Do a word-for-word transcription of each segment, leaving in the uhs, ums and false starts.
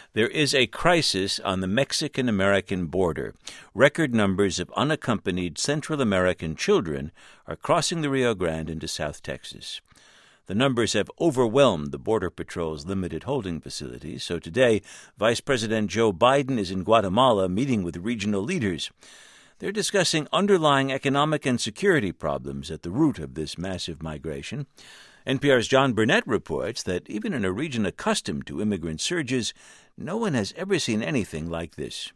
There is a crisis on the Mexican-American border. Record numbers of unaccompanied Central American children are crossing the Rio Grande into South Texas. The numbers have overwhelmed the Border Patrol's limited holding facilities, so today Vice President Joe Biden is in Guatemala meeting with regional leaders. They're discussing underlying economic and security problems at the root of this massive migration. N P R's John Burnett reports that even in a region accustomed to immigrant surges, no one has ever seen anything like this.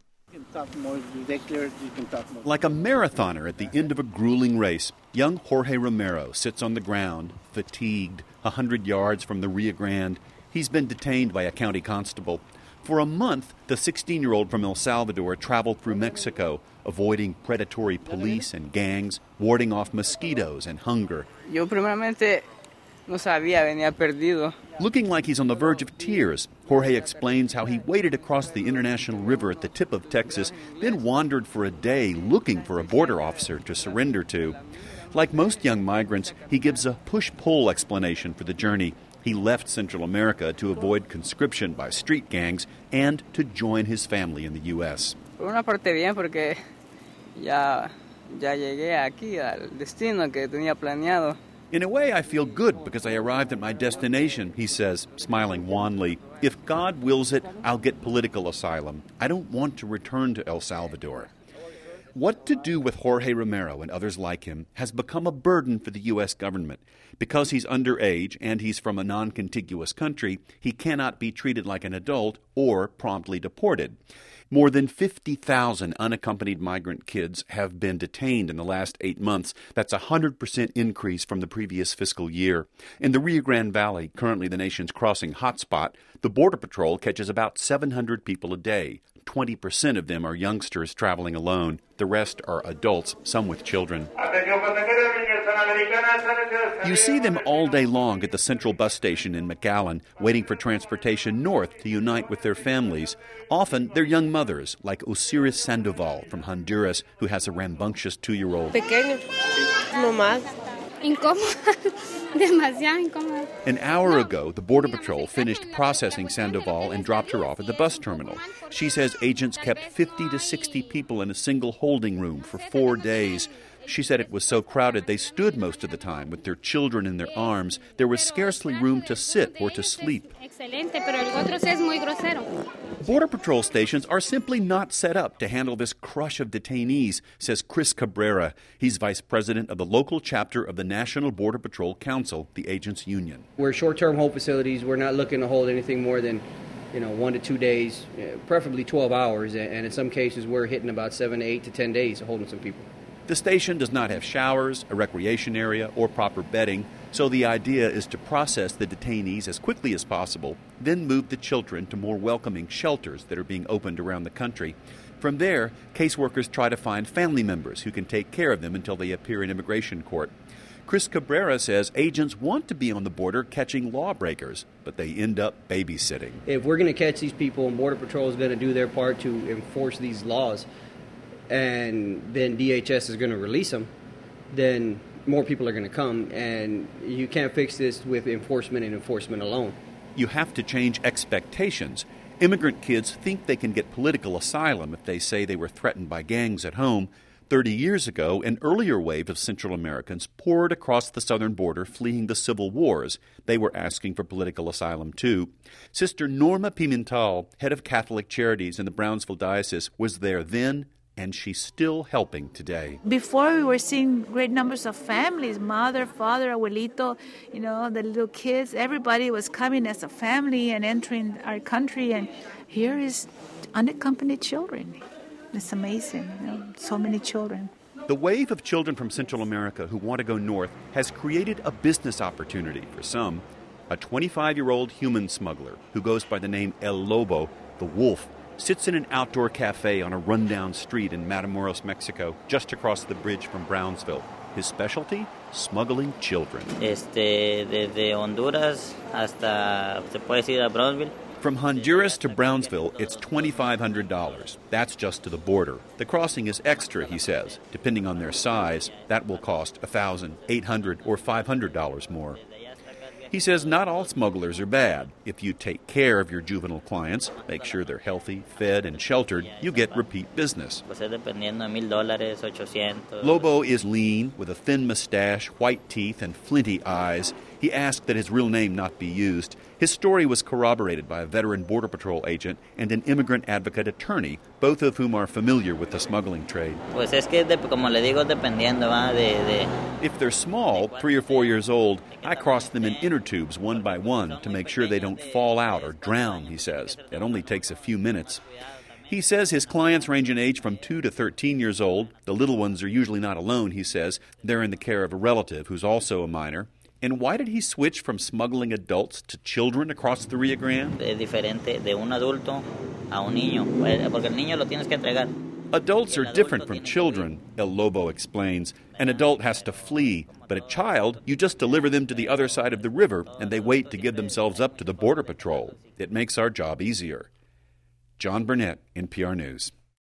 Like a marathoner at the end of a grueling race, young Jorge Romero sits on the ground, fatigued, a hundred yards from the Rio Grande. He's been detained by a county constable. For a month, the sixteen-year-old from El Salvador traveled through Mexico, avoiding predatory police and gangs, warding off mosquitoes and hunger. Yo primeramente no sabía, venía perdido. Looking like he's on the verge of tears, Jorge explains how he waded across the international river at the tip of Texas, then wandered for a day looking for a border officer to surrender to. Like most young migrants, he gives a push-pull explanation for the journey. He left Central America to avoid conscription by street gangs and to join his family in the U S. Por una parte bien, porque ya, ya llegué aquí al destino que tenía planeado. In a way, I feel good because I arrived at my destination, he says, smiling wanly. If God wills it, I'll get political asylum. I don't want to return to El Salvador. What to do with Jorge Romero and others like him has become a burden for the U S government. Because he's underage and he's from a non-contiguous country, he cannot be treated like an adult or promptly deported. More than fifty thousand unaccompanied migrant kids have been detained in the last eight months. That's a one hundred percent increase from the previous fiscal year. In the Rio Grande Valley, currently the nation's crossing hotspot, the Border Patrol catches about seven hundred people a day. twenty percent of them are youngsters traveling alone. The rest are adults, some with children. You see them all day long at the central bus station in McAllen, waiting for transportation north to unite with their families. Often, they're young mothers, like Osiris Sandoval from Honduras, who has a rambunctious two-year-old. Pequeño, no más. Incómodo. Demasiado incómodo. An hour ago, the Border Patrol finished processing Sandoval and dropped her off at the bus terminal. She says agents kept fifty to sixty people in a single holding room for four days. She said it was so crowded they stood most of the time with their children in their arms. There was scarcely room to sit or to sleep. Border Patrol stations are simply not set up to handle this crush of detainees, says Chris Cabrera. He's vice president of the local chapter of the National Border Patrol Council, the agent's union. We're short-term hold facilities. We're not looking to hold anything more than, you know, one to two days, preferably twelve hours. And in some cases, we're hitting about seven to eight to ten days of holding some people. The station does not have showers, a recreation area, or proper bedding, so the idea is to process the detainees as quickly as possible, then move the children to more welcoming shelters that are being opened around the country. From there, caseworkers try to find family members who can take care of them until they appear in immigration court. Chris Cabrera says agents want to be on the border catching lawbreakers, but they end up babysitting. If we're going to catch these people and Border Patrol is going to do their part to enforce these laws, and then D H S is going to release them, then more people are going to come, and you can't fix this with enforcement and enforcement alone. You have to change expectations. Immigrant kids think they can get political asylum if they say they were threatened by gangs at home. Thirty years ago, an earlier wave of Central Americans poured across the southern border fleeing the civil wars. They were asking for political asylum, too. Sister Norma Pimental, head of Catholic Charities in the Brownsville Diocese, was there then, and she's still helping today. Before we were seeing great numbers of families, mother, father, abuelito, you know, the little kids, everybody was coming as a family and entering our country, and here is unaccompanied children. It's amazing, you know, so many children. The wave of children from Central America who want to go north has created a business opportunity for some. A twenty-five-year-old human smuggler who goes by the name El Lobo, the Wolf, sits in an outdoor cafe on a rundown street in Matamoros, Mexico, just across the bridge from Brownsville. His specialty? Smuggling children. Este, desde Honduras hasta, se puede ir a Brownsville. From Honduras to Brownsville, it's twenty-five hundred dollars. That's just to the border. The crossing is extra, he says. Depending on their size, that will cost one thousand dollars, eight hundred dollars, or five hundred dollars more. He says not all smugglers are bad. If you take care of your juvenile clients, make sure they're healthy, fed, and sheltered, you get repeat business. Lobo is lean, with a thin mustache, white teeth, and flinty eyes. He asked that his real name not be used. His story was corroborated by a veteran Border Patrol agent and an immigrant advocate attorney, both of whom are familiar with the smuggling trade. If they're small, three or four years old, I cross them in inner tubes one by one to make sure they don't fall out or drown, he says. It only takes a few minutes. He says his clients range in age from two to thirteen years old. The little ones are usually not alone, he says. They're in the care of a relative who's also a minor. And why did he switch from smuggling adults to children across the Rio Grande? Adults are different from children, El Lobo explains. An adult has to flee, but a child, you just deliver them to the other side of the river and they wait to give themselves up to the Border Patrol. It makes our job easier. John Burnett, N P R News.